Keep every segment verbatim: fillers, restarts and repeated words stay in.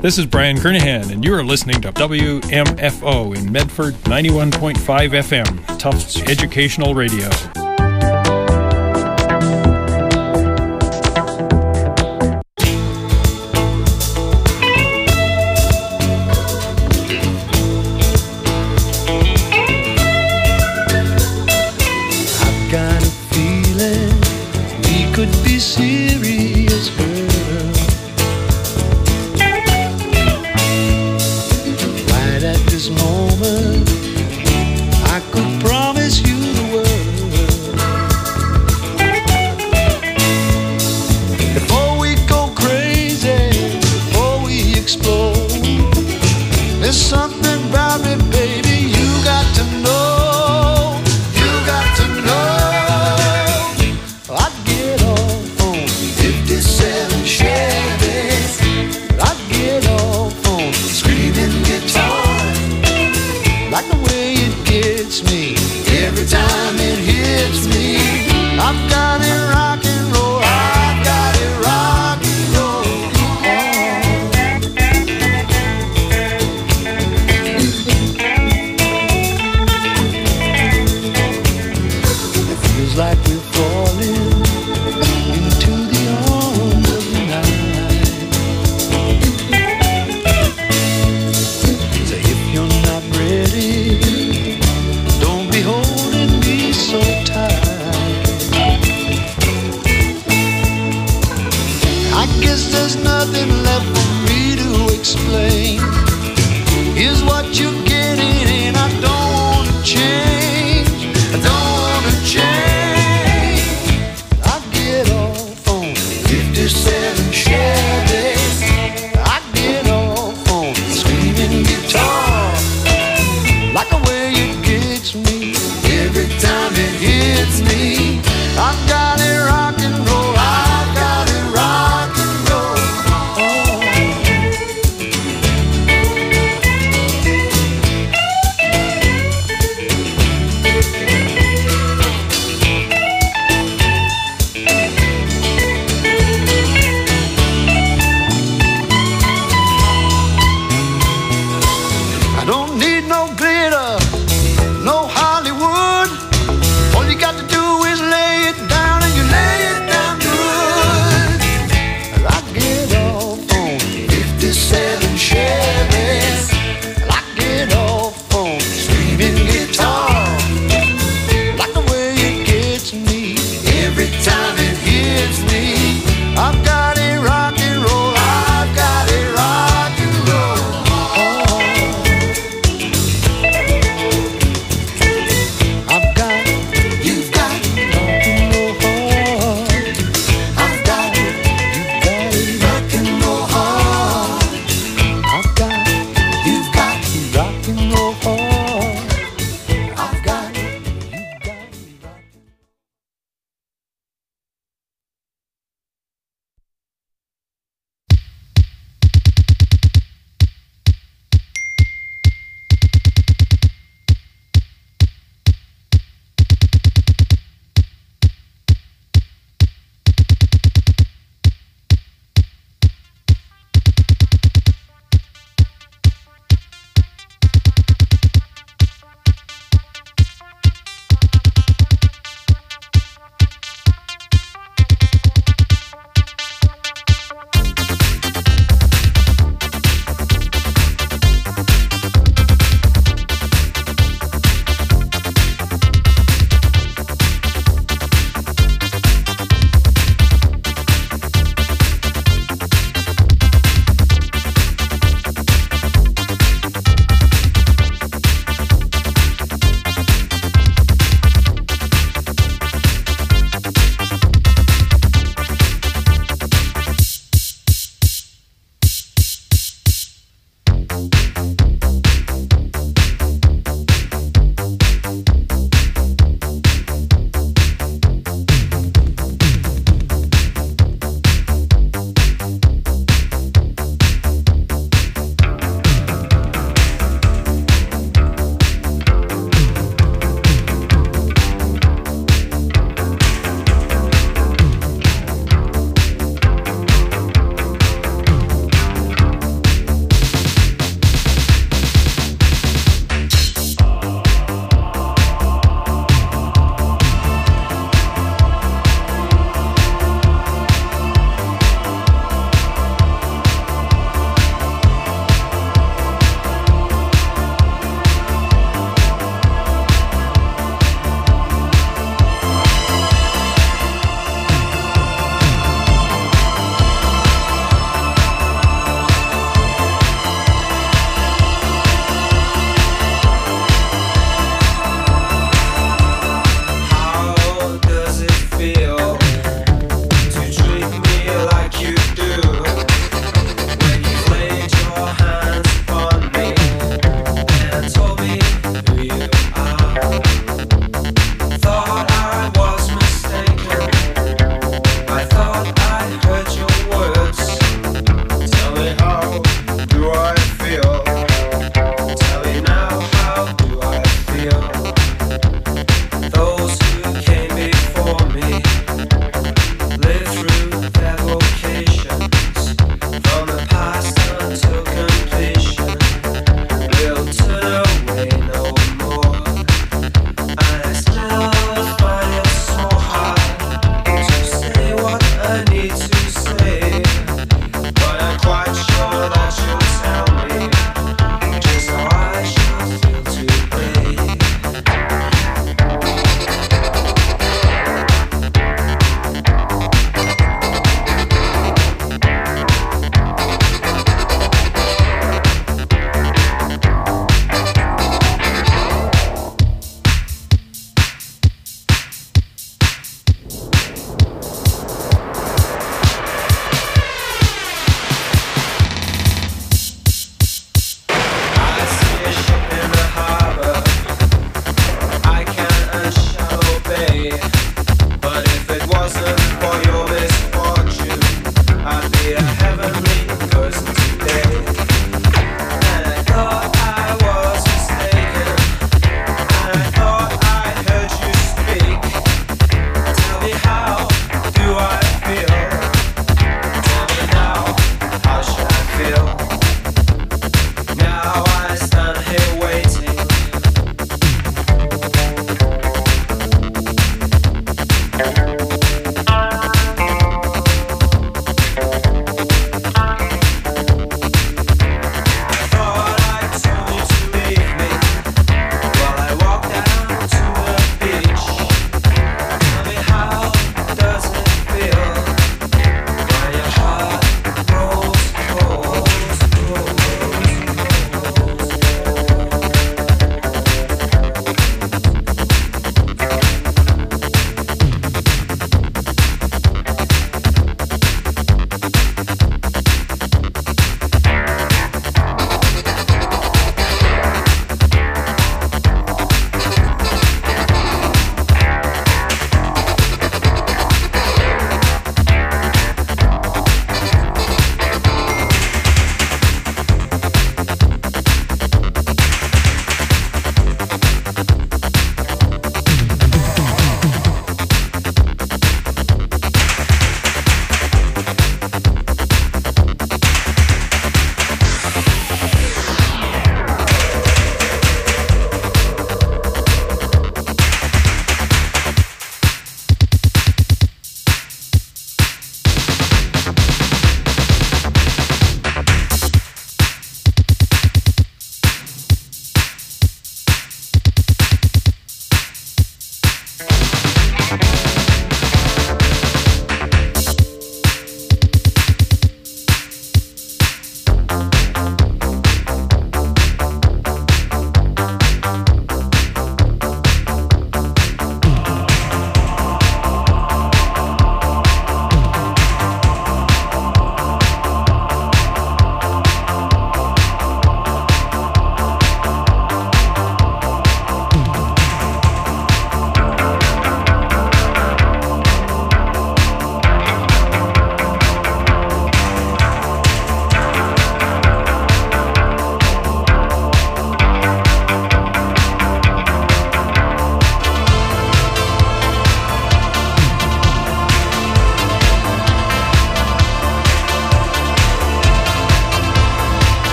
This is Brian Kernahan, and you are listening to W M F O in Medford, ninety-one point five F M, Tufts Educational Radio. I've got a feeling we could be serious, girl. At this moment, I could promise you the world. Before we go crazy, before we explode, there's something about me, baby, you got to know. You got to know. I'd get off on fifty-seven Chevys. I'd get off on screaming guitar. Like the way it gets me every time it hits me. I've got it rock and roll. I've got it rock and roll. It feels like we're falling into the arms of the night. So if you're not ready, don't be holding me so tight. I guess there's nothing left for me to explain. Here's what you're getting, and I don't wanna change. I don't wanna change. I get off on fifty-seven Chevys. I get off on screaming guitar. Like the way it gets me every time it hits me. I've got it rock and roll. I've got it rock and roll. Oh.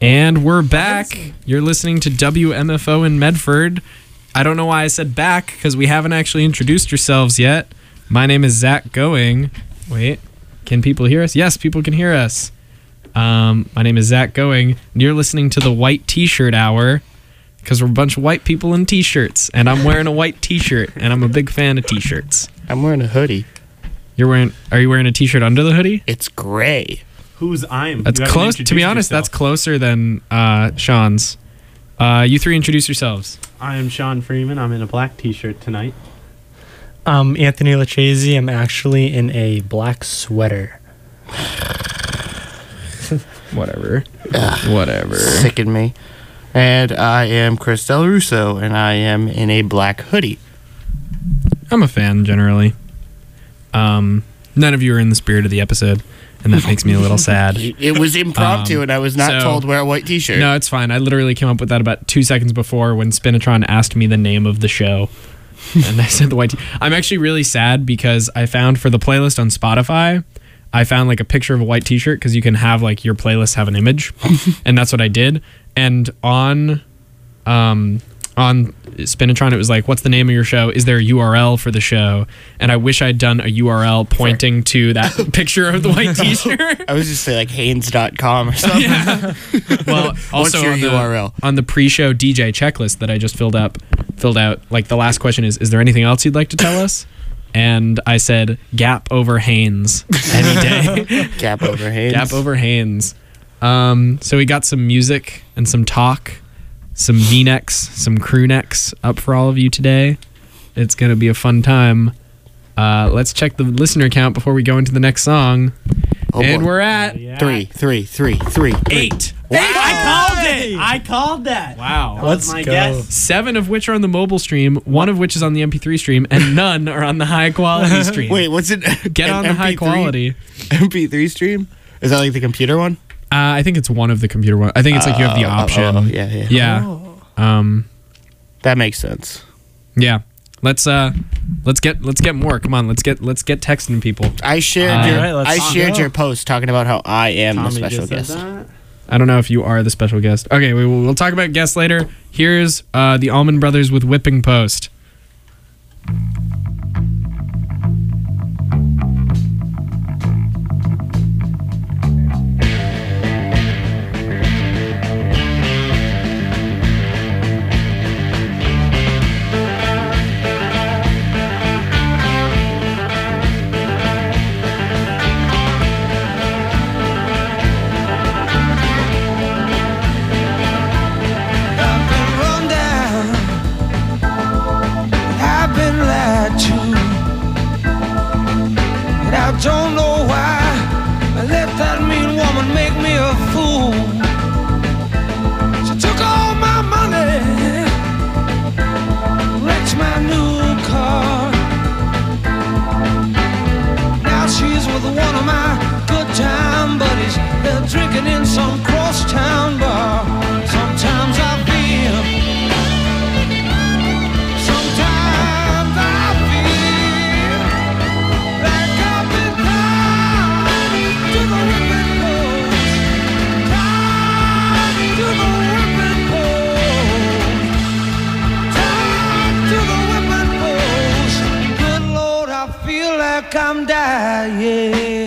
And we're back. You're listening to W M F O in Medford. I don't know why I said back, because we haven't actually introduced yourselves yet. My name is Zach Going. Wait, can people hear us? Yes, people can hear us. Um, my name is Zach Going. And you're listening to the White T-Shirt Hour, because we're a bunch of white people in T-shirts, and I'm wearing a white T-shirt, and I'm a big fan of T-shirts. I'm wearing a hoodie. You're wearing? Are you wearing a T-shirt under the hoodie? It's gray. Who's I'm? That's close. To be honest, yourself. That's closer than uh, Sean's. Uh, you three introduce yourselves. I am Sean Freeman. I'm in a black T-shirt tonight. I'm Anthony Lachazy. I'm actually in a black sweater. Whatever. Ugh, Whatever. Sicken me. And I am Chris Del Russo, and I am in a black hoodie. I'm a fan, generally. Um, none of you are in the spirit of the episode, and that makes me a little sad. It was impromptu, um, and I was not so, told to wear a white T-shirt. No, it's fine. I literally came up with that about two seconds before when Spinatron asked me the name of the show, and I said the white T. I'm actually really sad because I found for the playlist on Spotify, I found like a picture of a white T-shirt because you can have like your playlist have an image, and that's what I did. And on, um, on Spinatron, it was like, "What's the name of your show? Is there a U R L for the show?" And I wish I'd done a U R L pointing to that picture of the white T-shirt. I was just say like Hanes dot com or something. Yeah. Well, also What's your on the, U R L? on the pre-show D J checklist that I just filled up, filled out. Like the last question is, "Is there anything else you'd like to tell us?" And I said, "Gap over Hanes any day." Gap over Hanes. Gap over Hanes. Um, so we got some music and some talk, some V-necks, some crew necks up for all of you today. It's going to be a fun time. Uh, let's check the listener count before we go into the next song. Oh, and boy. we're at Yeah. Three, three, three, three, eight. Wow. I called it. I called that. Wow. That was Let's my go. guess. Seven of which are on the mobile stream, one of which is on the M P three stream, and none are on the high quality stream. Wait, what's it? Get an on the high M P three quality. M P three stream? Is that like the computer one? Uh, I think it's one of the computer ones. I think it's like you have the Uh, option. oh, yeah, yeah. Yeah. Um, That makes sense. yeah. Let's uh, let's get let's get more. Come on, let's get let's get texting people. I shared Uh, your All right, let's I shared go. your post talking about how I am Tommy the special just said guest. that. I don't know if you are the special guest. Okay, we will we'll talk about guests later. Here's uh, the Allman Brothers with Whipping Post. I've been run down, I've been lied to, and I don't know why I let that mean woman make me a fool. She took all my money, wrecked my new car. Now she's with one of my good time buddies. They're drinking in some crosstown bar. Sometimes I feel, sometimes I feel like I've been tied to the whipping post, tied to the whipping post, tied to the whipping post. Good Lord, I feel like I'm dying.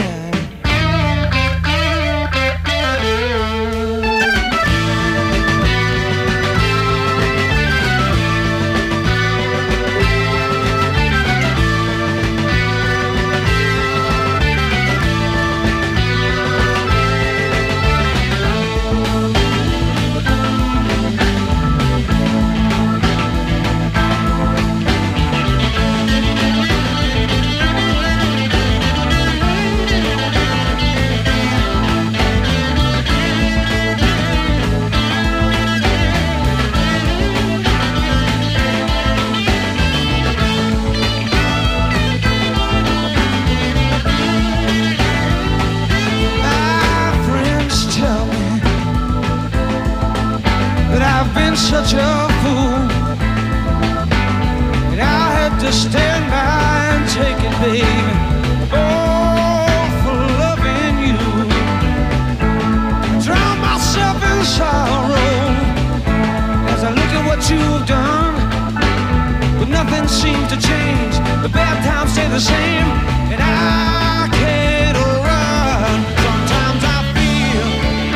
The bad times stay the same, and I can't run. Sometimes I feel,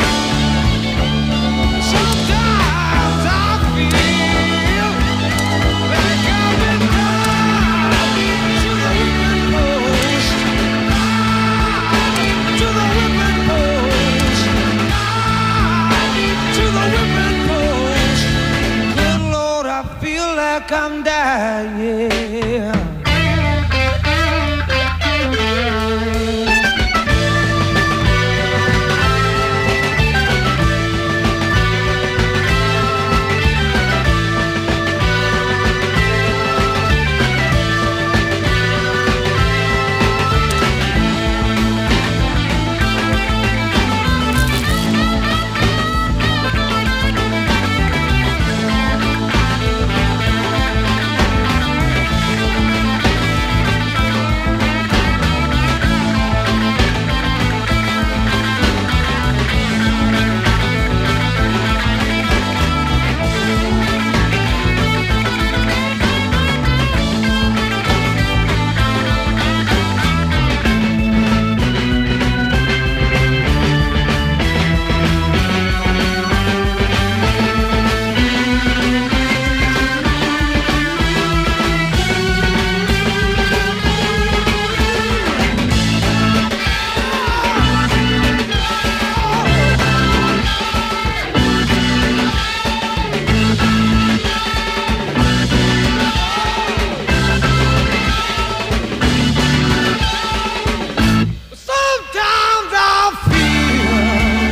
sometimes I feel like I've been tied to the whipping post, to the whipping post, to the whipping post. Good Lord, I feel like I'm dying. Sometimes I feel,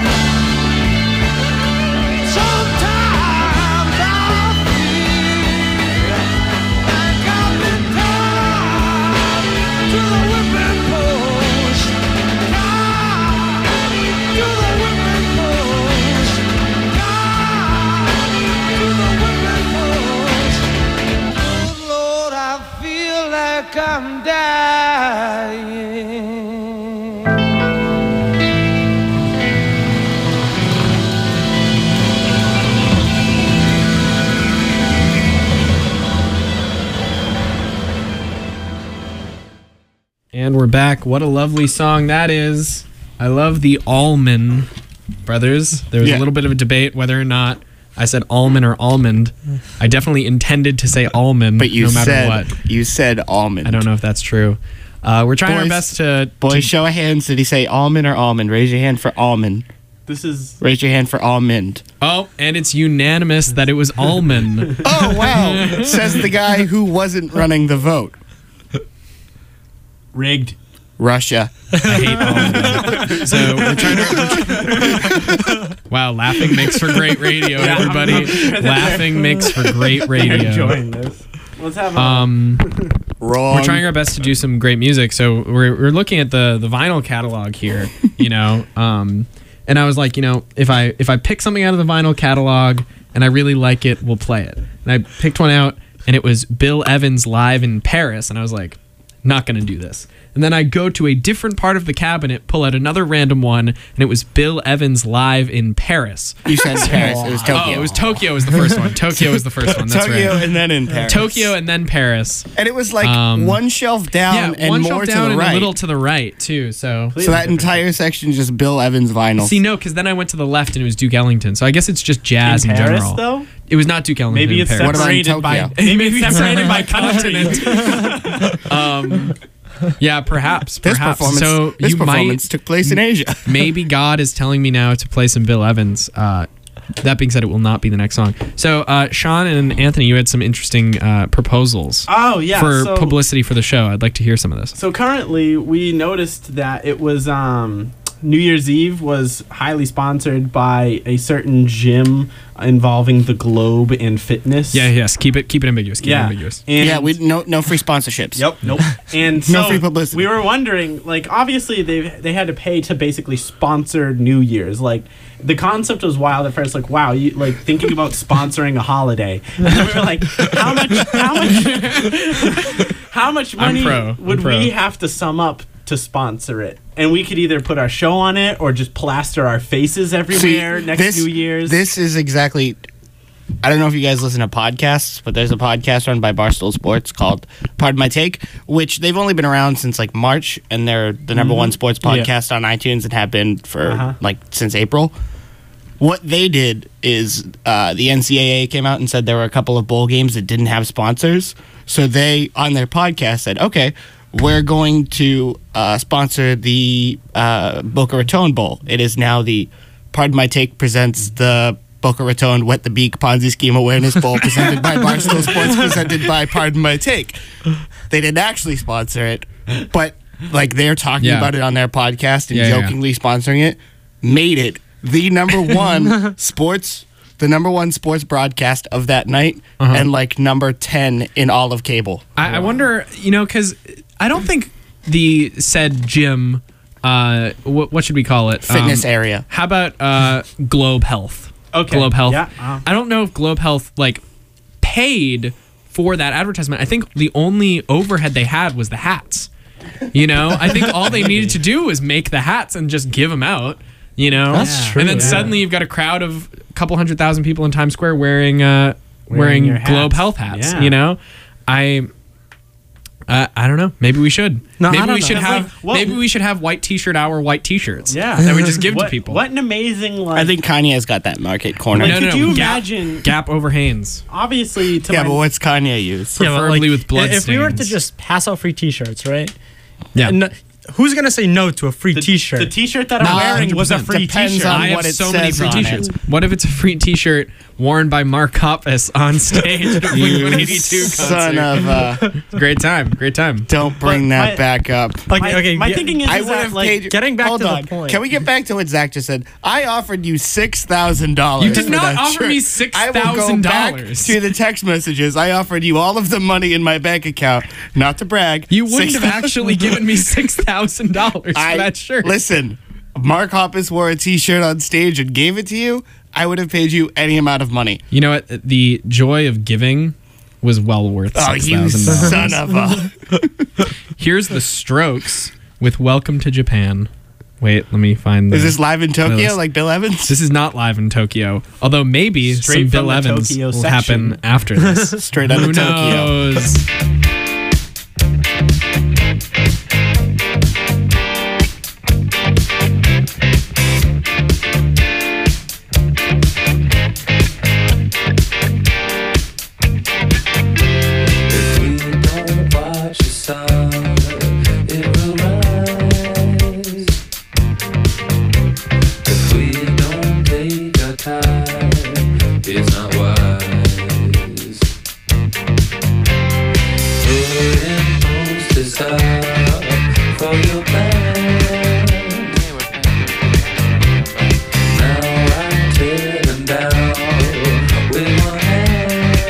sometimes I feel like I've been tied to the whipping post, tied to the whipping post, tied to the whipping post. Good Lord, I feel like I'm dying. And we're back. What a lovely song that is. I love the Allman Brothers. There was Yeah. a little bit of a debate whether or not I said almond or almond. I definitely intended to say almond, But you no matter said what. you said almond. I don't know if that's true. Uh, we're trying our Boys- best to... Boys, to- show of hands. Did he say almond or almond? Raise your hand for almond. This is Raise your hand for almond. Oh, and it's unanimous that it was almond. Oh wow! Says the guy who wasn't running the vote. rigged. Russia. I hate almond. So we're trying to... Wow, laughing makes for great radio, Yeah, I'm- everybody. I'm sure that Laughing makes for great radio. Enjoying this. Let's have a Um... Wrong. We're trying our best to do some great music. So we're, we're looking at the the vinyl catalog here, you know. Um, and I was like, you know, if I if I pick something out of the vinyl catalog and I really like it, we'll play it. And I picked one out, and it was Bill Evans live in Paris, and I was like, not gonna do this. And then I go to a different part of the cabinet, pull out another random one, and it was Bill Evans live in Paris. You said Paris. It was Tokyo. Oh, it was Tokyo was the first one. Tokyo was the first one. That's Tokyo right. and then in Paris. Tokyo and then Paris. And it was like Um, one shelf down Yeah, and one more shelf to down the and right. a little to the right too. So so that entire section is just Bill Evans vinyl. see, no, because then I went to the left and it was Duke Ellington. So I guess it's just jazz in, in Paris, general. though? It was not Duke Ellington. Maybe in it's Paris. What about in separated by Tokyo? maybe it's separated by continent. um, yeah, perhaps, this perhaps. performance, So this you performance might took place in Asia. maybe God is telling me now to play some Bill Evans. Uh, that being said, it will not be the next song. So, uh, Sean and Anthony, you had some interesting uh, proposals Oh yeah. for so, publicity for the show. I'd like to hear some of this. So currently, we noticed that it was um, New Year's Eve was highly sponsored by a certain gym involving the Globe and fitness. Yeah, yes. Keep it, keep it ambiguous. Keep it Yeah. ambiguous. And yeah, we no no free sponsorships. Yep. Nope. And No so free publicity. we were wondering, like, obviously they they had to pay to basically sponsor New Year's. Like, the concept was wild at first. Like, wow, you like thinking about sponsoring a holiday. And then we were like, how much? How much? How much I'm money pro. I'm would pro. we have to sum up to sponsor it? And we could either put our show on it or just plaster our faces everywhere See, next this, New Year's. This is exactly I don't know if you guys listen to podcasts, but there's a podcast run by Barstool Sports called Pardon My Take, which they've only been around since like March, and they're the number one sports podcast on iTunes and have been for Uh-huh. like since April. What they did is uh, the N C double A came out and said there were a couple of bowl games that didn't have sponsors. So they, on their podcast, said, okay, we're going to uh, sponsor the uh, Boca Raton Bowl. It is now the Pardon My Take presents the Boca Raton Wet the Beak Ponzi Scheme Awareness Bowl presented by Barstool Sports, presented by Pardon My Take. They didn't actually sponsor it, but like they're talking Yeah. about it on their podcast and Yeah, yeah. jokingly sponsoring it, made it the number one sports, the number one sports broadcast of that night, Uh-huh. and like number ten in all of cable. I, I wonder, you know, because I don't think the said gym, uh, what, what should we call it? Fitness Um, area. How about uh, Globe Health? Okay. Globe Health. Yeah, uh. I don't know if Globe Health like paid for that advertisement. I think the only overhead they had was the hats. You know, I think all they needed to do was make the hats and just give them out. You know, That's true, and then yeah. suddenly you've got a crowd of a couple hundred thousand people in Times Square wearing uh, Wearing wearing, your Globe hats. Health hats. Yeah. You know, I. Uh, I don't know. Maybe we should. No, I maybe don't we know. should It's have. like, what- maybe we should have white T-shirt hour, white T-shirts. Yeah. that we just give what, to people. What an amazing like. I think Kanye's got that market corner. Like, No, no, could no. you Gap- imagine? Gap over Hanes. Obviously, to yeah, my, but what's Kanye use? Yeah, but, Preferably with blood If we were to stains. just pass out free T-shirts, right? Yeah. And, uh, who's gonna say no to a free the T-shirt? The T-shirt that I'm No, wearing was a one hundred free Depends T-shirt. on I have what it so many says free on it. T-shirts. What if it's a free T-shirt worn by Mark Hoppus on stage at a Blink one eighty-two concert? Son of a... Great time, great time. Don't bring But that my- back up. Like, My, okay, my yeah, thinking is, I is would that have like paid. getting back hold to the on. point. Can we get back to what Zach just said? I offered you six thousand dollars. You did not offer me I will go back $six thousand. to the text messages. I offered you all of the money in my bank account. Not to brag. You wouldn't have six- actually given me six thousand dollars for I, that shirt. Listen, Mark Hoppus wore a T-shirt on stage and gave it to you. I would have paid you any amount of money. You know what? The joy of giving was well worth Oh, six you thousand son dollars. of a! Here's the Strokes with "Welcome to Japan." Wait, let me find. The, Is this live in Tokyo, Playlist. like Bill Evans? This is not live in Tokyo. Although maybe Straight some from Bill the Evans Tokyo will section. happen after this. Straight out Who of Tokyo. knows? If we don't watch the sun, it will rise. If we don't take our time, it's not wise. Putting posters up for your plan. Now I tear them down with one hand.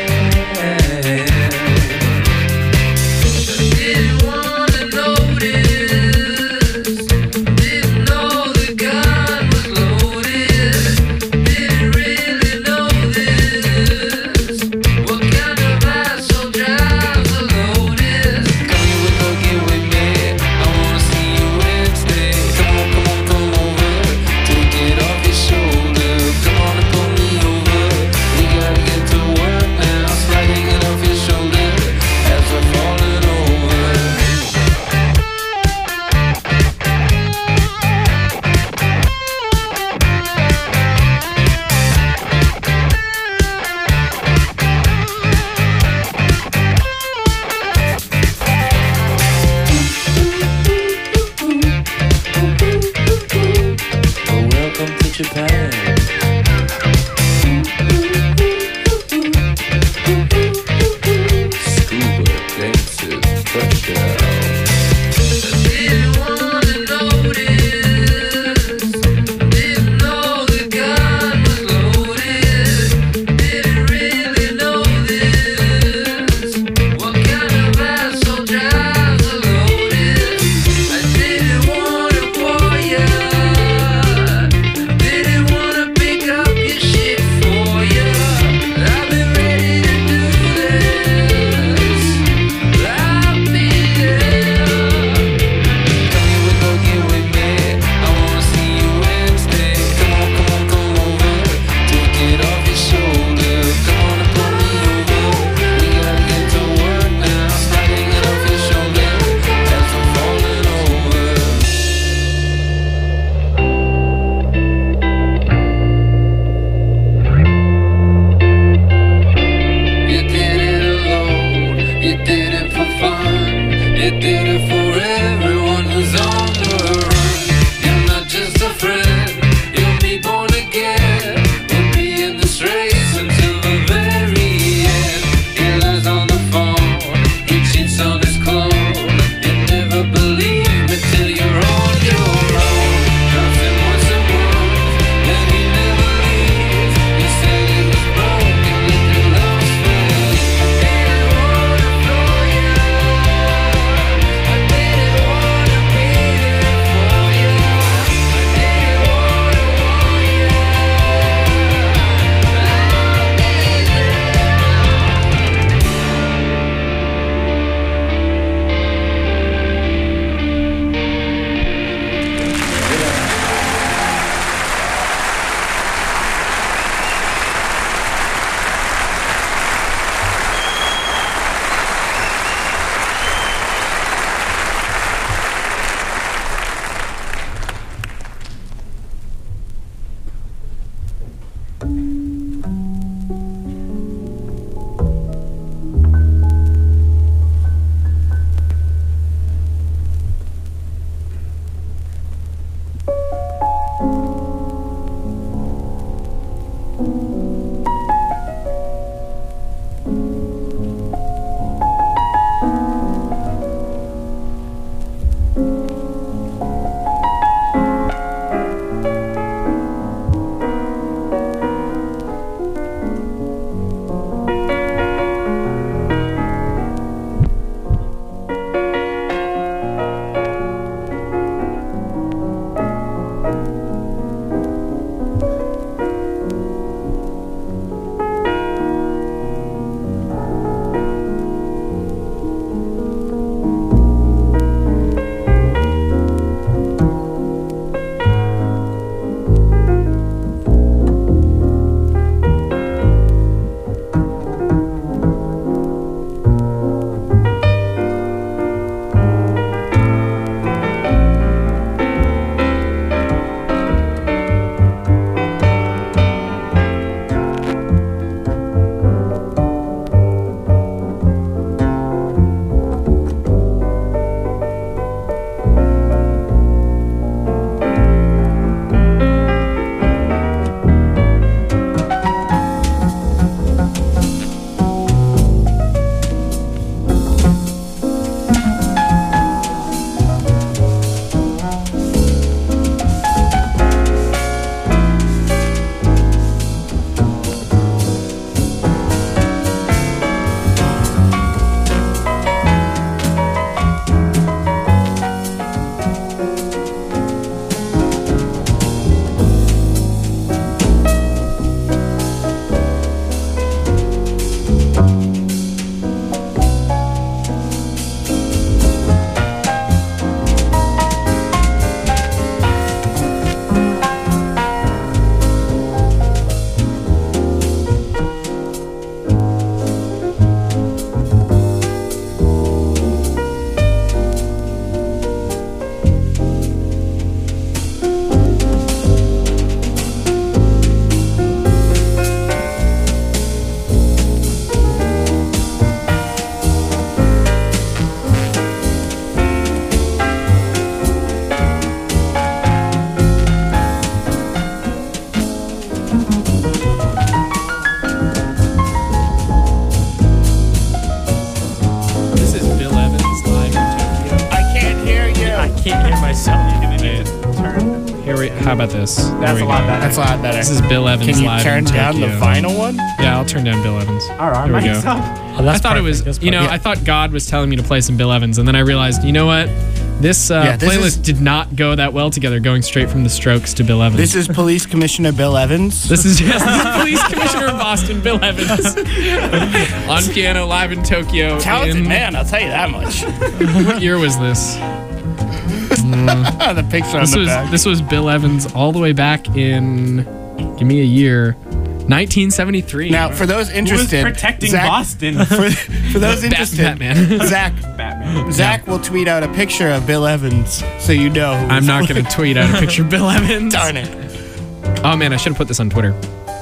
Didn't wanna notice, didn't know the gun was loaded, didn't really know this. What kind of asshole drives a Lotus? Come here with go get with me. re- how about this? There That's we a go. lot better. That's a lot better. This is Bill Evans Can you live turn in down the Tokyo. vinyl one? Yeah, I'll turn down Bill Evans. All right, There we go. myself. Oh, that's I thought it was, perfect. That's you know, perfect. I thought God was telling me to play some Bill Evans, and then I realized, you know what? This, uh, Yeah, this playlist is- did not go that well together, going straight from the Strokes to Bill Evans. This is Police Commissioner Bill Evans. This is just the Police Commissioner of Boston, Bill Evans, on piano live in Tokyo. Talented in- man, I'll tell you that much. What year was this? The picture on This the was back. this was Bill Evans all the way back in. Give me a year. nineteen seventy-three. Now, for those Who was interested, protecting Zach, Boston? For, for those Bat- interested, Batman. Zach, Batman. Zach will tweet out a picture of Bill Evans so you know. Who I'm was- not going to tweet out a picture of Bill Evans. Darn it. Oh man, I should have put this on Twitter.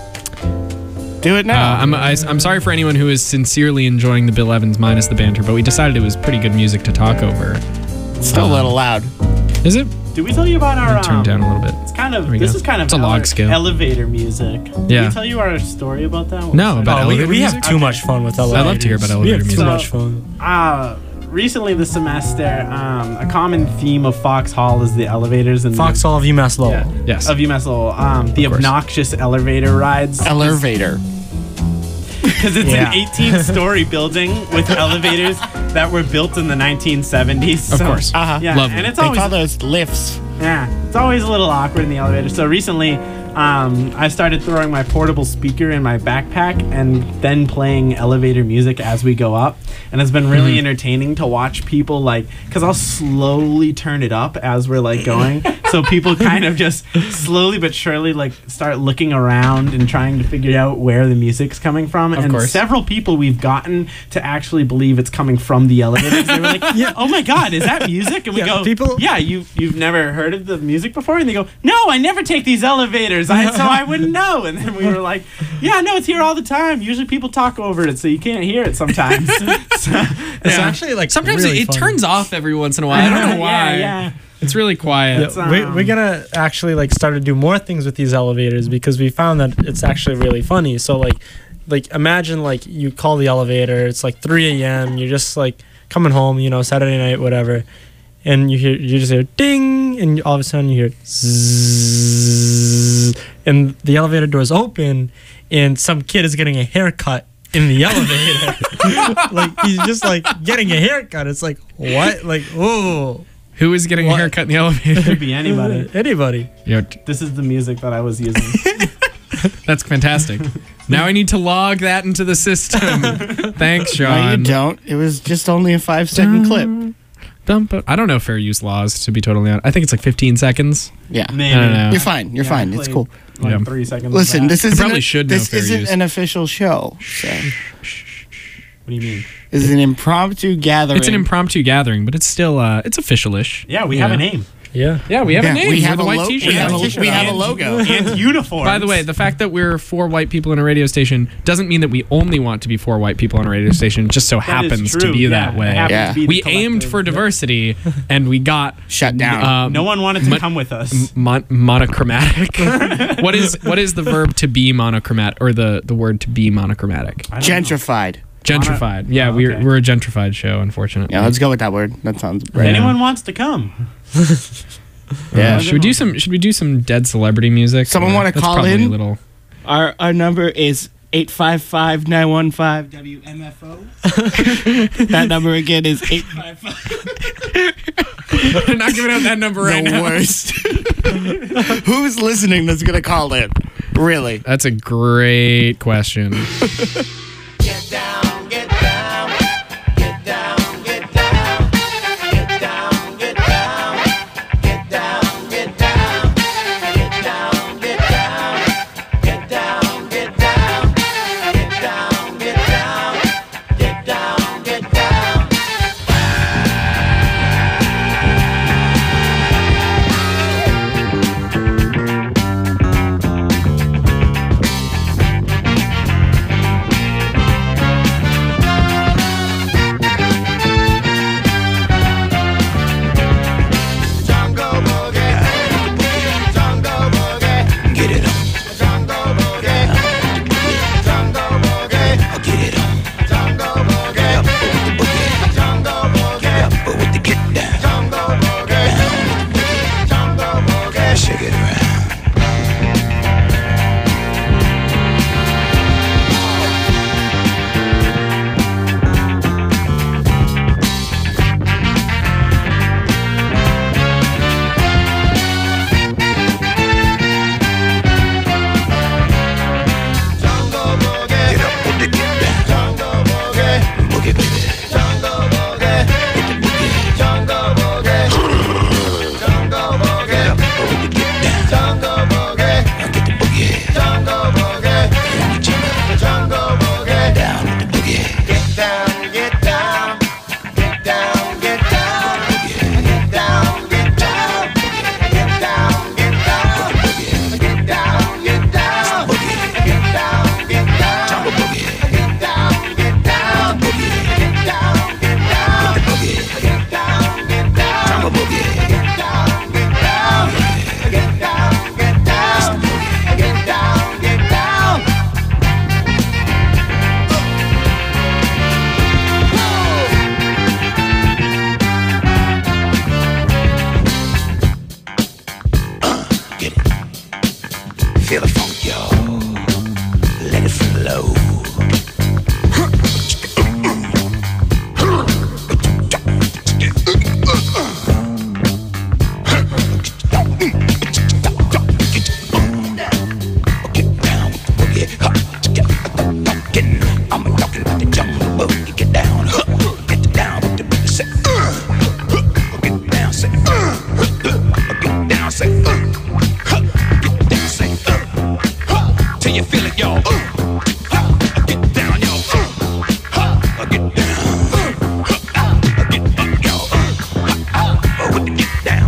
Do it Uh, now. I'm I, I'm sorry for anyone who is sincerely enjoying the Bill Evans minus the banter, but we decided it was pretty good music to talk over. Still a little loud. Is it? Did we tell you about our? Turn Um, it down a little bit. It's kind of. There we This go. is kind of It's a log ele- scale. elevator music. Did Yeah. we tell you our story about that? What No, was it? about Oh, we, elevator we have music? too much fun with elevators. love to hear about We elevator have music. too much fun. Uh, recently this semester, um, a common theme of Fox Hall is the elevators and Foxhall of UMass Lowell. Yeah. Yes. of UMass Lowell. Um, the course. obnoxious elevator rides. Elevator. Because it's Yeah. an eighteen-story building with elevators that were built in the nineteen seventies. Of so- course. Uh-huh. Yeah, Lovely. and it's They always call those lifts. yeah, it's always a little awkward in the elevator. So recently, um, I started throwing my portable speaker in my backpack and then playing elevator music as we go up, and it's been really entertaining to watch people like, because I'll slowly turn it up as we're like going, so people kind of just slowly but surely like start looking around and trying to figure out where the music's coming from. Of and course. several people we've gotten to actually believe it's coming from the elevators. They were like, "Oh my god, is that music?" And we Yeah, go, people- "Yeah, you you've never heard of the music before?" And they go, "No, I never take these elevators, I, so I wouldn't know." And then we were like, "Yeah, no, it's here all the time. Usually people talk over it, so you can't hear it sometimes." So, It's yeah. actually like Sometimes really it, it fun. turns off every once in a while. I don't know why. Yeah, yeah. It's really quiet. Yeah, we, um, we're gonna actually like start to do more things with these elevators because we found that it's actually really funny. So like, like imagine like you call the elevator. It's like three a.m. You're just like coming home, you know, Saturday night, whatever, and you hear you just hear ding, and all of a sudden you hear zzz, and the elevator doors open, and some kid is getting a haircut in the elevator. Like he's just like getting a haircut. It's like what? Like whoa. Who is getting What? a haircut in the elevator? Could be anybody. Anybody. Yo, t- This is the music that I was using. that's fantastic. Now I need to log that into the system. Thanks, No, Sean. you don't. It was just only a five second clip. Dump it. I don't know fair use laws, to be totally honest. I think it's like fifteen seconds. Yeah. Maybe. I don't know. You're fine. You're Yeah, fine. It's played cool. Like Yeah. three seconds. of Listen, that. this isn't probably a- should know this fair isn't use. an official show. So. What do you mean? This is an impromptu gathering. It's an impromptu gathering, but it's still uh, it's official-ish. Yeah, we Yeah. have a name Yeah. Yeah, we have Yeah, a name. we We're have the a white lo- t-shirt. we have a- guys. we have a logo. and uniforms. By the way, the fact that we're four white people in a radio station doesn't mean that we only want to be four white people on a radio station. It just so That is happens to true, be yeah, that it way. happens Yeah. to be the We aimed collective. for diversity, and we got Shut down. um, No one wanted to Mon- come with us. mon- monochromatic. what is what is the verb to be monochromatic, or the the word to be monochromatic? I don't know. Gentrified. Gentrified. Yeah, Oh, we're okay. we're a gentrified show, unfortunately. Yeah, let's go with that word. That sounds If right. anyone wants to come, Yeah. Uh, should we do some? Should we do some dead celebrity music? Someone Or- wanna that's call probably in? A little. Our our number is eight five five, nine one five, W M F O. That number again is eight five five. We're not giving out that number right The now. worst. Who's listening that's going to call in? Really? That's a great question. Get down, get down, get down, get down, get down, get down, get down, get down, get down, get down, get down, get down, get down, get down, get down, get down. Jungle boogie. Jungle boogie. Jungle boogie. Jungle boogie. Jungle boogie. Jungle boogie. Down with the boogie. Get down, get down. Get down, get down. Get down, get down. Get down, get down. Get down, get down. Get down, get down. Jungle boogie. Get down, get down. Get down, get down. Get down, get down. Jungle boogie. Get down, get down. Get down, get down. Get down, get down. Get it. Feel the funk, y'all. Let it flow. Get down, boogie. I'm talking about the jungle boogie. Get down, get down with the boogie. Say, get down, say, get down, say, get down, say, till you feel it, y'all. Get down, y'all. Get down, get up, y'all. With the get down.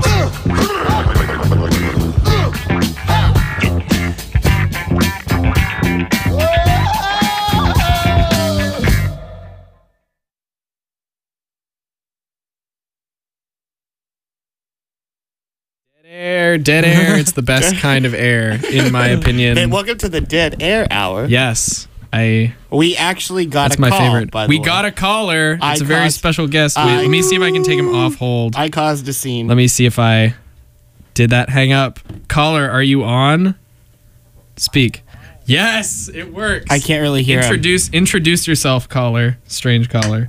Air, dead air. It's the best kind of air, in my opinion. Hey, welcome to the Dead Air Hour. Yes, I. We actually got That's a my call, favorite. by the We way. got a caller. I It's a very caused- special guest. I- Wait, let me see if I can take him off hold. I caused a scene. Let me see if I did that. Hang up. Caller, are you on? Speak. Yes, it works. I can't really hear him. Introduce introduce yourself, caller. Strange caller.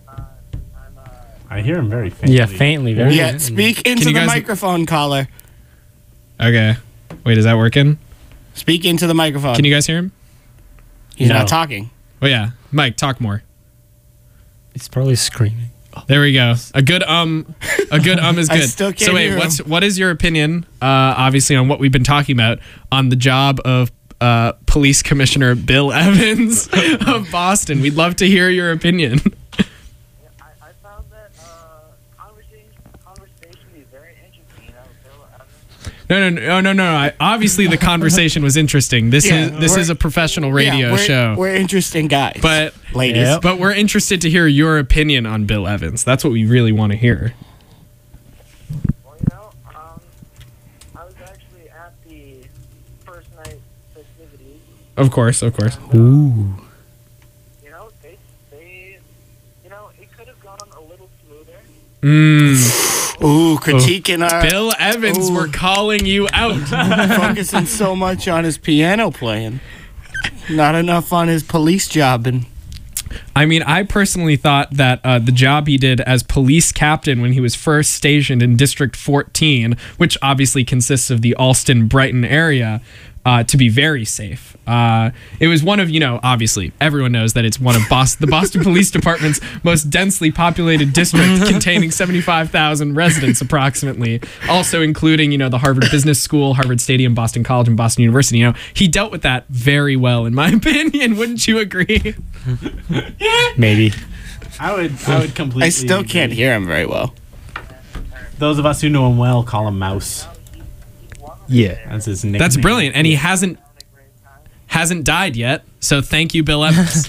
I hear him very faintly. Yeah, faintly. Very Yeah, speak into you the guys- microphone, caller. Okay. Wait, is that working? Speak into the microphone. Can you guys hear him? He's No. not talking. Oh yeah, Mike, talk more. It's probably screaming. There we go. A good um, a good um is I good. still can't so wait, hear what's him. what is your opinion? Uh, obviously on what we've been talking about on the job of uh, Police Commissioner Bill Evans of Boston. We'd love to hear your opinion. I, I found that uh, conversation conversation to be very interesting. You know, Bill Evans. No, no, no, no, no. I, obviously, the conversation was interesting. This Yeah, is this we're- is a professional radio Yeah, we're, show, We're interesting guys. but ladies. Yep. but we're interested to hear your opinion on Bill Evans. That's what we really want to hear. Well, you know, um, I was actually at the first night festivities. Of course, of course. Ooh. You know, they they, you know, it could have gone a little smoother. Mm. Ooh, critiquing our Bill Evans, Ooh. we're calling you out. focusing so much on his piano playing. Not enough on his police job and I mean, I personally thought that uh, the job he did as police captain when he was first stationed in District fourteen, which obviously consists of the Alston-Brighton area, uh, to be very safe. Uh, it was one of, you know, obviously, everyone knows that it's one of Boston, the Boston Police Department's most densely populated districts, containing seventy-five thousand residents approximately, also including, you know, the Harvard Business School, Harvard Stadium, Boston College, and Boston University. You know, he dealt with that very well, in my opinion. Wouldn't you agree? Maybe. I would, I would completely. I still agree. can't hear him very well. Those of us who know him well call him Mouse. Yeah. That's his nickname. That's brilliant, and he hasn't hasn't died yet. So thank you, Bill Evans.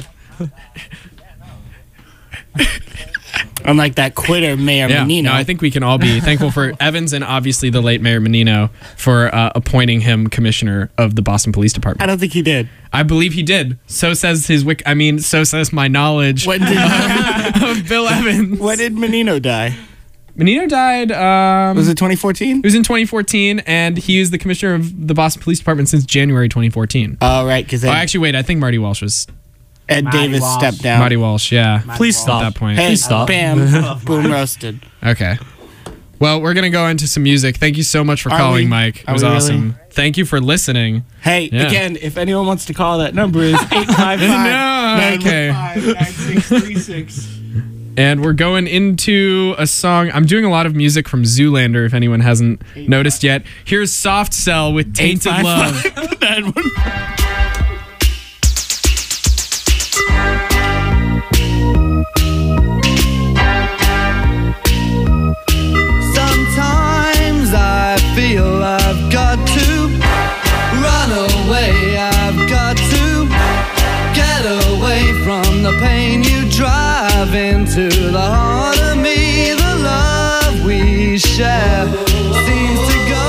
Unlike that quitter, Mayor yeah, Menino. no, I think we can all be thankful for Evans and obviously the late Mayor Menino for uh, appointing him commissioner of the Boston Police I Department. don't think he did. I believe he did. So says his wick. I mean, so says my knowledge When did of Bill Evans. when did Menino die? Menino died. Um, Was it twenty fourteen? it was in twenty fourteen, and he was the commissioner of the Boston Police Department since January twenty fourteen. Oh, right, because Oh, Ed, actually, wait. I think Marty Walsh was Ed Marty Davis Walsh. stepped down. Marty Walsh. Yeah. Please At stop. that point. Hey, Please stop. bam, boom roasted. Okay. Well, we're going to go into some music. Thank you so much for Are calling, we? Mike. It Are was we really? awesome. Thank you for listening. Hey, Yeah. again, if anyone wants to call, that number is eight five five, nine okay. one five, nine six three six. And we're going into a song. I'm doing a lot of music from Zoolander, if anyone hasn't noticed yet. Here's Soft Cell with Tainted Love. Sometimes I feel I've got to run away. I've got to get away from the pain you drive into the heart of me. The love we share seems to go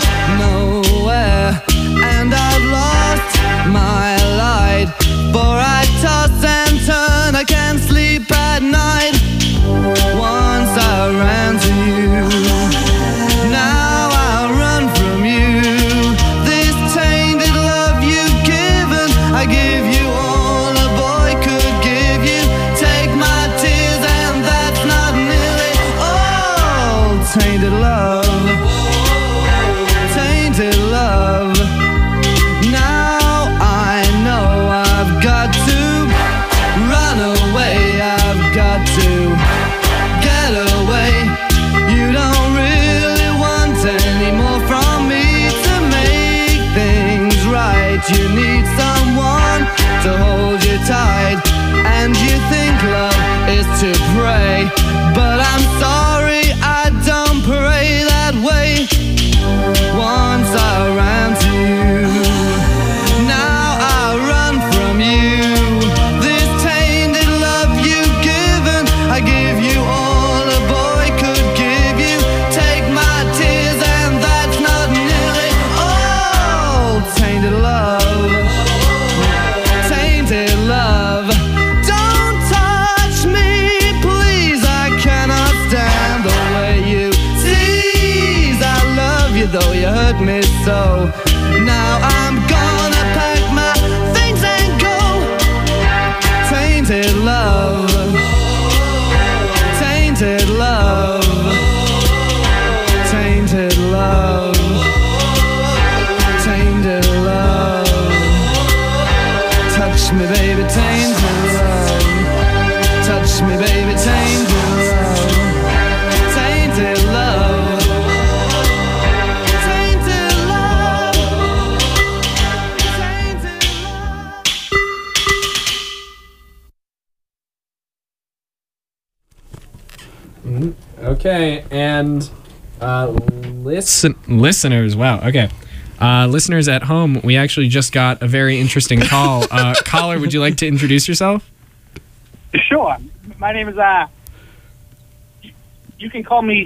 nowhere, and I've lost my light. For I toss and turn, I can't sleep at night. Once I ran to you, now I run from you. This tainted love you've given, I give you all a boy could give you. Take my tears and that's not nearly all. Tainted love, tainted love. Now I know I've got to run away. I've got to get away. You don't really want any more from me to make things right. You need someone to hold you tight, and you think love is to pray, but I'm sorry, I don't pray that way. Once I ran to you, now I run from you. This tainted love you've given, I give you all a boy could give you. Take my tears and that's not nearly all. Tainted love, tainted love. Don't touch me, please. I cannot stand the way you tease. I love you though you hurt me so. Now I'm gonna pack my things and go. Tainted love, tainted love, tainted love, tainted love. Touch me, baby, tainted love. Touch me, baby, tainted love. Tainted love. Tainted love. Tainted love. Okay, and uh, listen, listeners. Wow. Okay, uh, listeners at home, we actually just got a very interesting call. Uh, caller, would you like to introduce yourself? Sure. My name is, uh, you can call me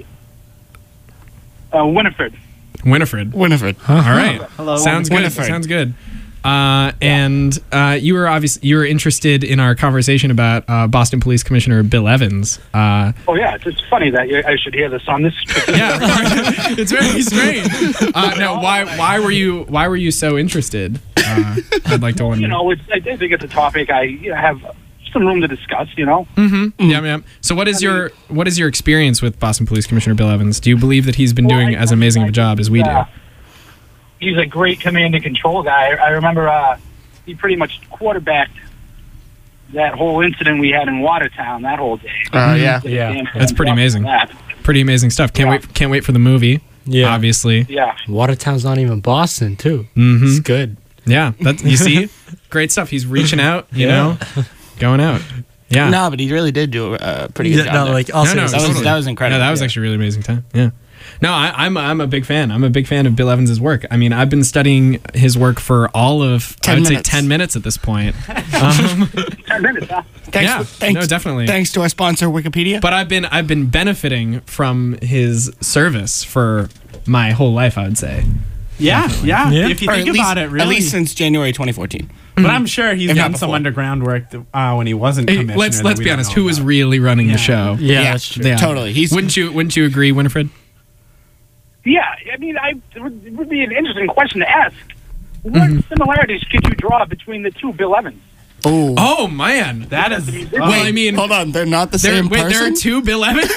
uh, Winifred. Winifred. Winifred. All right. Hello, Sounds good. Winifred. Sounds good. Uh, and uh, you were obviously you were interested in our conversation about uh, Boston Police Commissioner Bill Evans. Uh, Oh, yeah, it's just funny that you, I should hear this on this. yeah, it's very strange. Uh, no, why why were you why were you so interested? Uh, I'd like to wonder. You know, it's, I think it's a topic I you know, have some room to discuss, you know? Mm-hmm. Yeah, yeah. So, what is your what is your experience with Boston Police Commissioner Bill Evans? Do you believe that he's been Well, doing I- as amazing of a job as we do? Uh, he's a great command and control guy. I remember uh, he pretty much quarterbacked that whole incident we had in Watertown that whole day. Uh, yeah. Yeah. That's pretty amazing. That. Pretty amazing stuff. Can't Yeah. wait! Can't wait for the movie. Yeah. Obviously. Yeah. Watertown's not even Boston, too. Mm-hmm. It's good. Yeah, that's you see, great stuff. He's reaching out, you Yeah. know, going out. Yeah, No, but he really did do a uh, pretty good Yeah, job. no, there. like, also, No, no, that was totally. that was incredible. Yeah, that was Yeah. actually a really amazing time. Yeah. No, I, I'm I'm a big fan. I'm a big fan of Bill Evans's work. I mean, I've been studying his work for all of I Ten would minutes. say ten minutes at this point. Um, Ten minutes, huh? Thanks, yeah, thanks, no, definitely. Thanks to our sponsor, Wikipedia. But I've been I've been benefiting from his service for my whole life. I would say. Yeah, yeah. Yeah. If you Or think at least, about it, really. at least since January twenty fourteen. But I'm sure he's If not done some before. underground work uh, when he wasn't Hey, commissioner. let's that let's we be don't honest. know Who was about. really running Yeah. the show? Yeah, Yeah, that's true. Yeah. Totally. He's Wouldn't you Wouldn't you agree, Winifred? Yeah, I mean, I, it, would, it would be an interesting question to ask. What similarities could you draw between the two Bill Evans? oh. Oh man, That is. well, I mean, Hold on, they're not the there, same wait, person. there are two Bill Evans.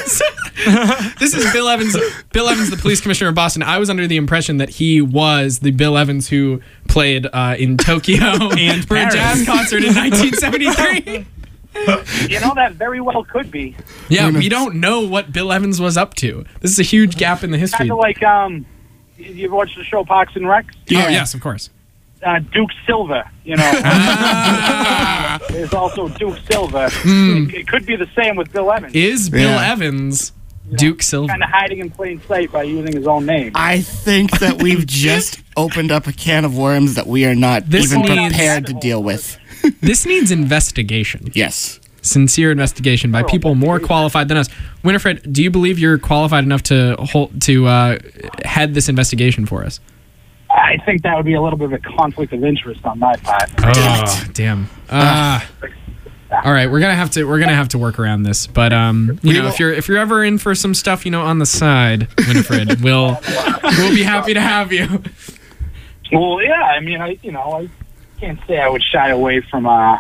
This is Bill Evans. Bill Evans, the police commissioner of Boston. I was under the impression that he was the Bill Evans who played uh, in Tokyo And for Paris. a jazz concert in nineteen seventy-three. You know, that very well could be. Yeah, we don't know what Bill Evans was up to. This is a huge gap in the history. Kind of like, um, you ever watched the show Parks and Rec? Oh, yes, of course. Uh, Duke Silver, you know. Ah. There's also Duke Silver. Hmm. It, it could be the same with Bill Evans. Is Bill Yeah. Evans Duke Silver? Kind of hiding in plain sight by using his own name. I think that we've just opened up a can of worms that we are not This even needs- prepared to deal with. This needs investigation. Yes. Sincere investigation by people more qualified than us. Winifred, do you believe you're qualified enough to hold, to uh, head this investigation for us? I think that would be a little bit of a conflict of interest on my part. Oh, damn. Uh, all right, we're gonna have to we're gonna have to work around this. But um, you We know, will- if you're if you're ever in for some stuff, you know, on the side, Winifred, we'll we'll be happy to have you. Well, yeah, I mean, I you know, I can't say I would shy away from uh,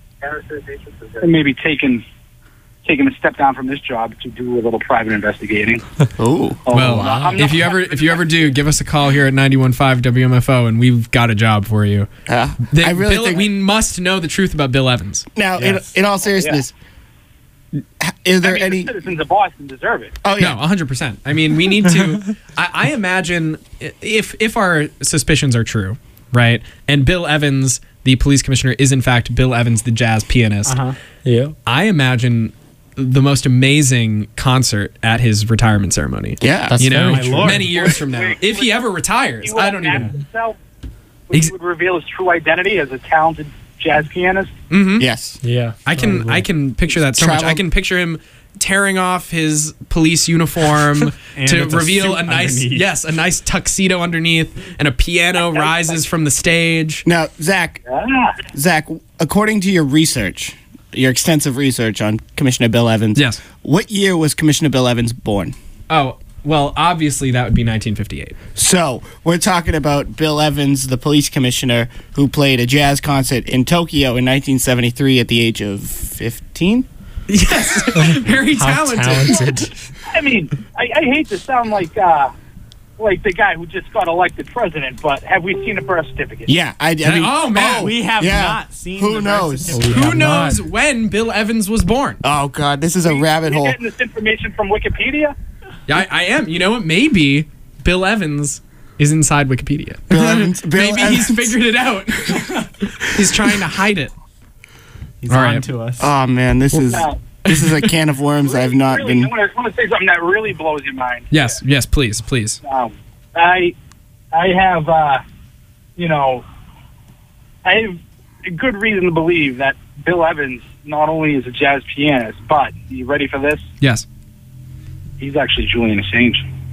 maybe taking taking a step down from this job to do a little private investigating. Oh. Well, I'm if not- you ever if you ever do, give us a call here at ninety-one point five W M F O, and we've got a job for you. Uh, The- I really Bill- think we must know the truth about Bill Evans. now, Yes. in, in all seriousness, is there I mean, any? the citizens of Boston deserve it. Oh No, yeah. one hundred percent. I mean, we need to. I, I imagine if if our suspicions are true, right, and Bill Evans, the police commissioner, is in fact Bill Evans, the jazz pianist. Uh-huh. Yeah. I imagine the most amazing concert at his retirement ceremony. Yeah. That's you know, very true. many years from now, if he ever retires, He would I don't ask even. himself when Ex- he would reveal his true identity as a talented jazz pianist. Mhm. Yes. Yeah. I can Probably. I can picture that so much. Travel- I can picture him tearing off his police uniform And to it's a reveal suit a nice underneath. yes a nice tuxedo underneath, and a piano rises from the stage. Now, Zach, Ah, Zach, according to your research, your extensive research on Commissioner Bill Evans, Yes. what year was Commissioner Bill Evans born? Oh well, obviously that would be nineteen fifty-eight. So, we're talking about Bill Evans, the police commissioner, who played a jazz concert in Tokyo in nineteen seventy-three at the age of fifteen? Yes, very How talented. talented. I mean, I, I hate to sound like uh, like the guy who just got elected president, but have we seen a birth certificate? Yeah, I, I mean, Oh, man. We have yeah. not seen Who the birth knows? certificate. We Who have knows not. when Bill Evans was born? Oh, God, this is a rabbit You're hole. getting this information from Wikipedia? Yeah, I, I am. You know what? Maybe Bill Evans is inside Wikipedia. Bill Evans. Bill Maybe he's Evans. figured it out. He's trying to hide it. He's All on right. to us. Oh, man, this is Now, this is a can of worms I've not really, been... I want to say something that really blows your mind. Yes, yes, please, please. Um, I, I have, uh, you know, I have a good reason to believe that Bill Evans not only is a jazz pianist, but you ready for this? Yes. He's actually Julian Assange.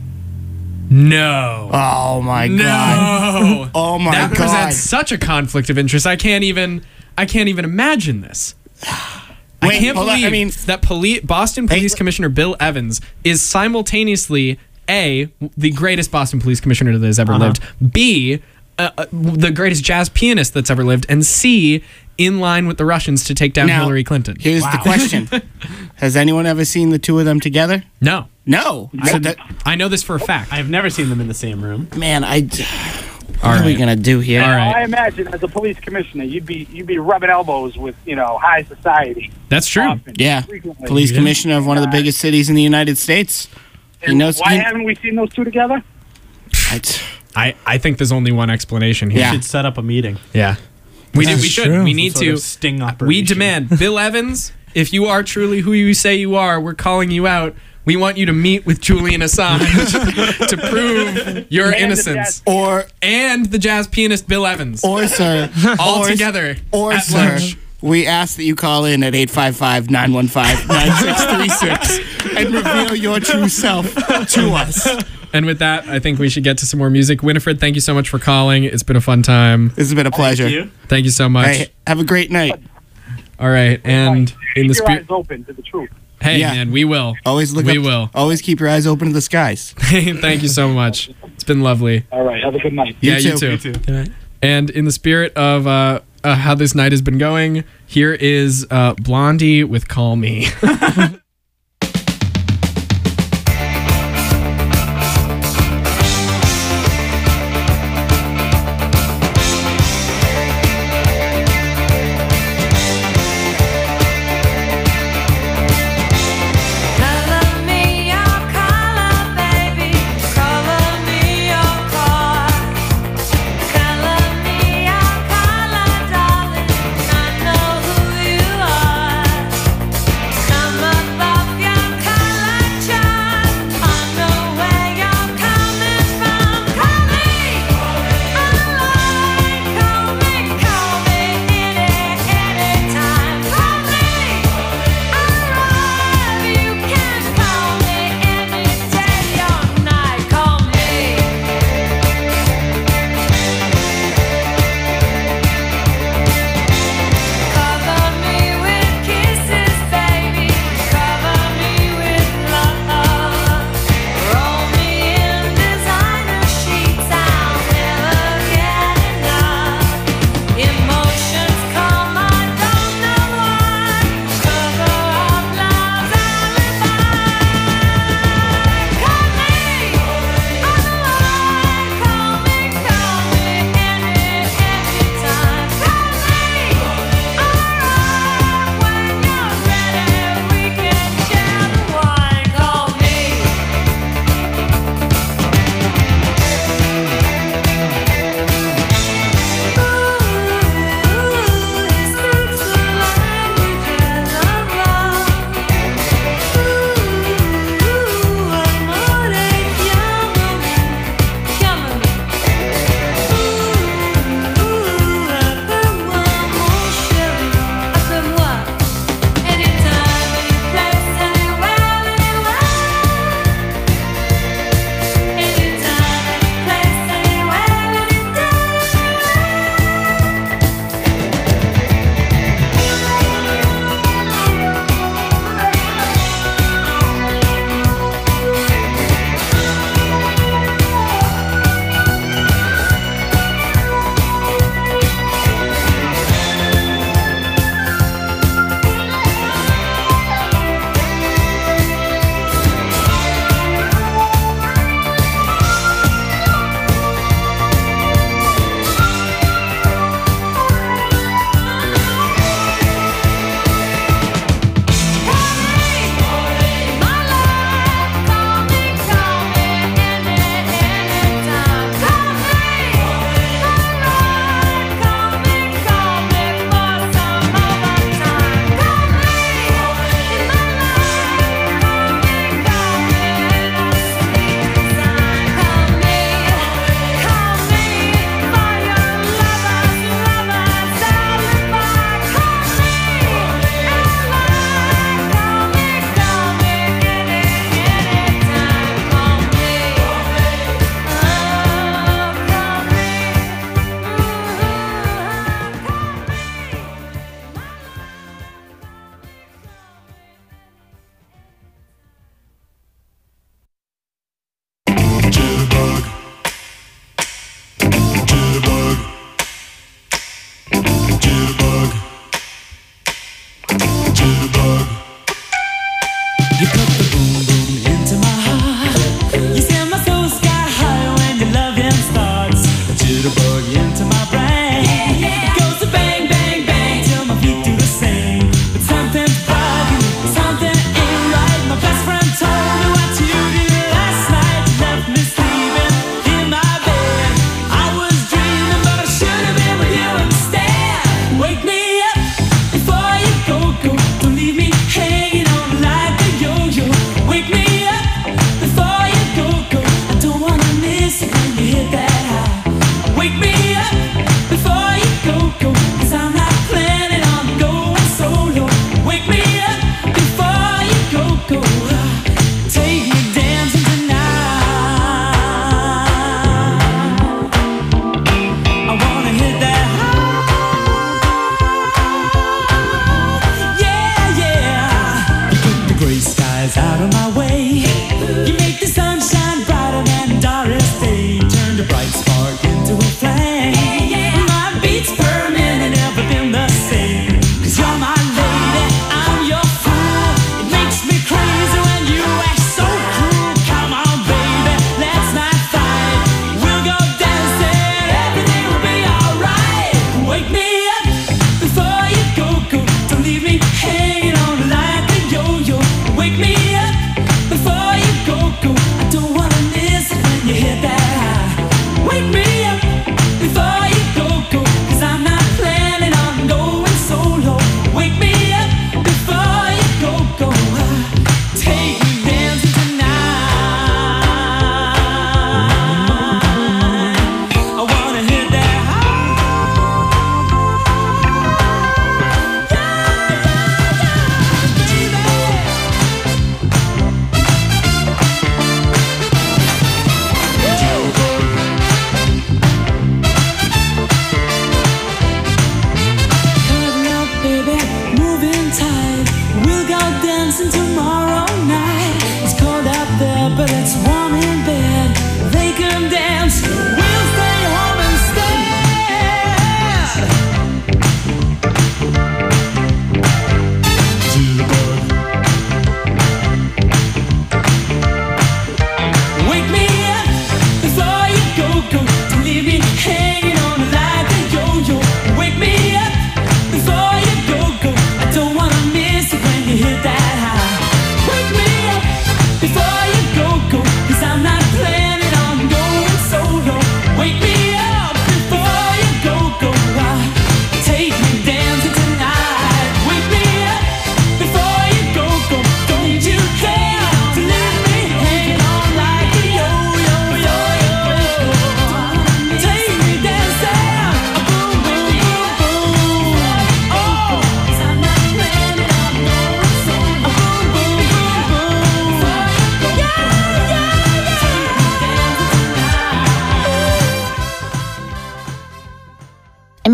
No. Oh, my God. No. Oh, my that God. presents such a conflict of interest. I can't even. I can't even imagine this. I Wait, can't hold on, believe I mean- that poli- Boston Police Hey, Commissioner Bill Evans is simultaneously A, the greatest Boston Police Commissioner that has ever lived, B, uh, uh, the greatest jazz pianist that's ever lived, and C, in line with the Russians to take down Now, Hillary Clinton. Here's the question. Has anyone ever seen the two of them together? No. No. So that, I know this for a fact. I've never seen them in the same room. man, I... All What are we right. going to do here? All right. I imagine as a police commissioner, you'd be you'd be rubbing elbows with you know high society. That's true. often, Yeah. frequently. Police commissioner of one of the biggest cities in the United States. He And knows... why he- haven't we seen those two together? I- I, I think there's only one explanation here. Yeah. We should set up a meeting. Yeah. We, do, That's we should. true. We Some need sort to. of sting We operation. demand Bill Evans, if you are truly who you say you are, we're calling you out. We want you to meet with Julian Assange to prove your And the innocence. jazz- Or, And the jazz pianist Bill Evans. or, sir... all or, together. Or, at sir... lunch. We ask that you call in at eight five five, nine one five, nine six three six and reveal your true self to us. And with that, I think we should get to some more music. Winifred, thank you so much for calling. It's been a fun time. This has been a pleasure. You? Thank you so much. Hey, have a great night. All right. And in the Keep your eyes spirit. open to the truth. Hey, Yeah. man, we will. Always look We up, will. Always keep your eyes open to the skies. Thank you so much. It's been lovely. All right, have a good night. You yeah, you too. too. Good night. And in the spirit of uh, uh, how this night has been going, here is uh, Blondie with Call Me.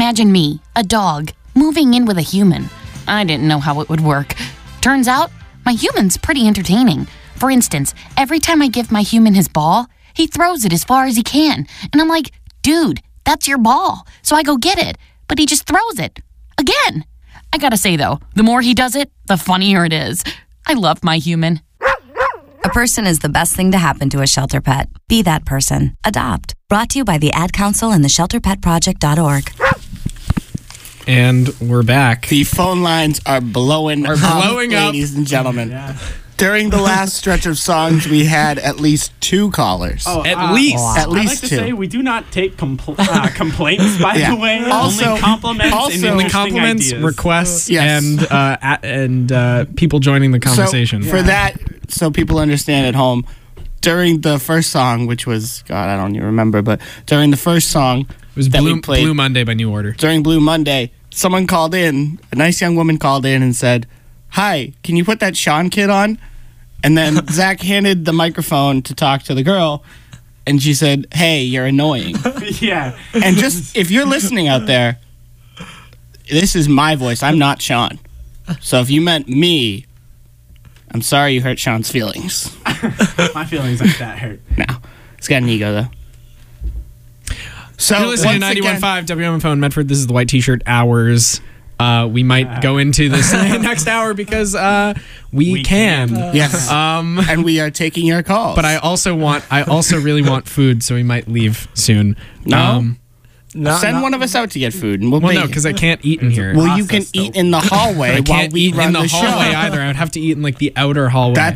Imagine me, a dog, moving in with a human. I didn't know how it would work. Turns out, my human's pretty entertaining. For instance, every time I give my human his ball, he throws it as far as he can. And I'm like, dude, that's your ball. So I go get it. But he just throws it. Again. I gotta say, though, the more he does it, the funnier it is. I love my human. A person is the best thing to happen to a shelter pet. Be that person. Adopt. Brought to you by the Ad Council and the shelter pet project dot org. And we're back. The phone lines are blowing, Are up, blowing up. ladies and gentlemen. Yeah. During the last stretch of songs, we had at least two callers. Oh, At uh, least. At I'd least like to two. say we do not take compl- uh, complaints, by Yeah. the way. Also- only compliments also- and Only interesting compliments, ideas. requests, Yes. and uh, a- and uh, people joining the conversation. So for that, so people understand at home, during the first song, which was, God, I don't even remember, but during the first song it was that Blue, we played, Blue Monday by New Order. during Blue Monday, someone called in, a nice young woman called in and said, "Hi, can you put that Sean kid on?" And then Zach handed the microphone to talk to the girl, and she said, "Hey, you're annoying." Yeah. And just, if you're listening out there, this is my voice. I'm not Sean. So if you meant me, I'm sorry you hurt Sean's feelings. My feelings like that hurt. No, he's got an ego, though. So You're listening to once ninety-one point again- five W M F O in Medford. This is the White T-Shirt Hours. Uh, we might go into this next hour because uh, we, We can. can. Yes. Um, and we are taking your calls. but I also want. I also really want food, so we might leave soon. No? Um, Not, Send not- one of us out to get food, and we'll, well, pay no, you. because I can't eat in here. Well, you can process, though. eat in the hallway I while can't we eat run in the, the hallway show. either. I would have to eat in like the outer hallway. That's